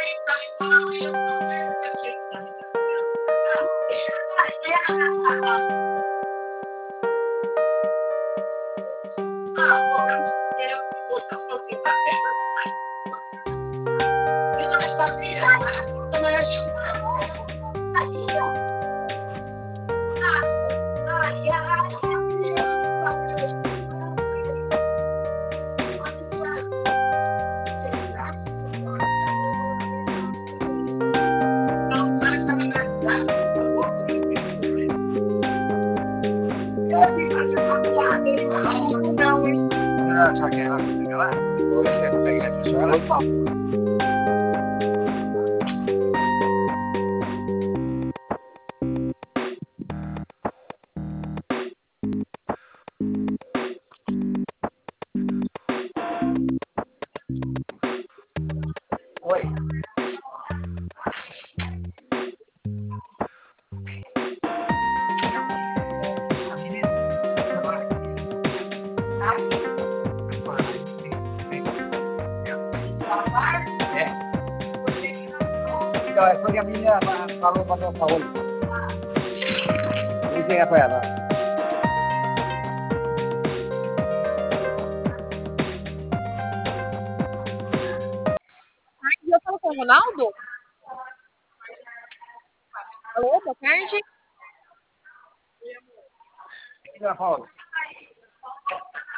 Foi que a menina falou para o Paulo. Ele chega para ela. Eu falo com o Ronaldo? Alô, boa tarde. Ela fala.